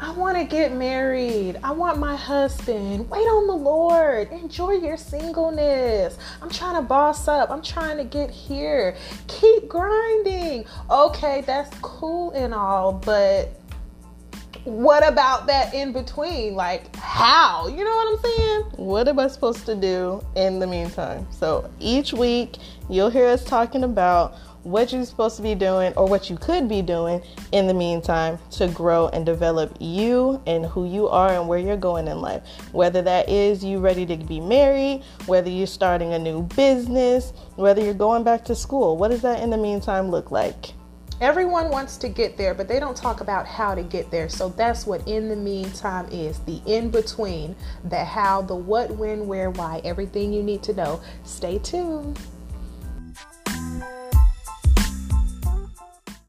I want to get married. I want my husband. Wait on the Lord. Enjoy your singleness. I'm trying to boss up. I'm trying to get here. Keep grinding. Okay, that's cool and all, but what about that in between? Like, how? You know what I'm saying? What am I supposed to do in the meantime? So each week, you'll hear us talking about what you're supposed to be doing or what you could be doing in the meantime to grow and develop you and who you are and where you're going in life. Whether that is you ready to be married, whether you're starting a new business, whether you're going back to school. What does that in the meantime look like? Everyone wants to get there, but they don't talk about how to get there. So that's what in the meantime is. The in between, the how, the what, when, where, why, everything you need to know. Stay tuned.